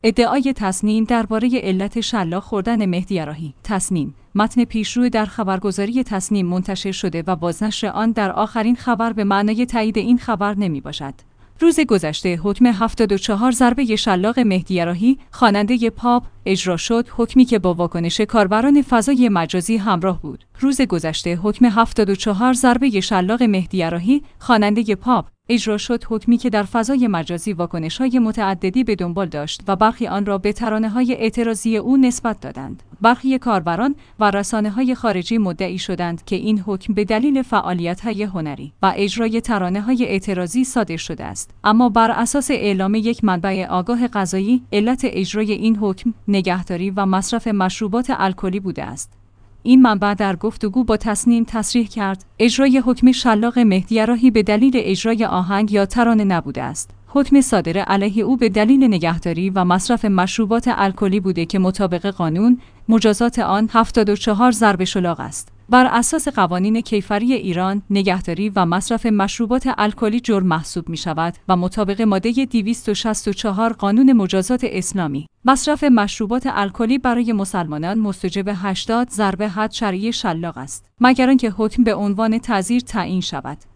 ادعای تصنیم درباره علت شلاق خوردن مهدی یراحی. تصنیم متن پیشرو در خبرگزاری تصنیم منتشر شده و بازنشر آن در آخرین خبر به معنای تایید این خبر نمی باشد. روز گذشته حکم 74 ضربه شلاق مهدی یراحی خواننده پاپ اجرا شد، حکمی که با واکنش کاربران فضای مجازی همراه بود. روز گذشته حکم 74 ضربه شلاق مهدی یراحی خواننده پاپ اجرا شد، حکمی که در فضای مجازی واکنش‌های متعددی به دنبال داشت و برخی آن را به ترانه‌های اعتراضی او نسبت دادند. برخی کاربران و رسانه‌های خارجی مدعی شدند که این حکم به دلیل فعالیت‌های هنری و اجرای ترانه‌های اعتراضی صادر شده است، اما بر اساس اعلام یک منبع آگاه قضایی، علت اجرای این حکم نگهداری و مصرف مشروبات الکلی بوده است. این منبع در گفتگو با تصنیم تصریح کرد اجرای حکم شلاق مهدی یراحی به دلیل اجرای آهنگ یا ترانه نبوده است. حکم صادر علیه او به دلیل نگهداری و مصرف مشروبات الکلی بوده که مطابق قانون مجازات آن 74 ضرب شلاق است. بر اساس قوانین کیفری ایران، نگهداری و مصرف مشروبات الکلی جرم محسوب می شود و مطابق ماده 264 قانون مجازات اسلامی، مصرف مشروبات الکلی برای مسلمانان مستوجب 80 ضرب حد شرعی شلاق است، مگر آنکه حکم به عنوان تعزیر تعیین شود.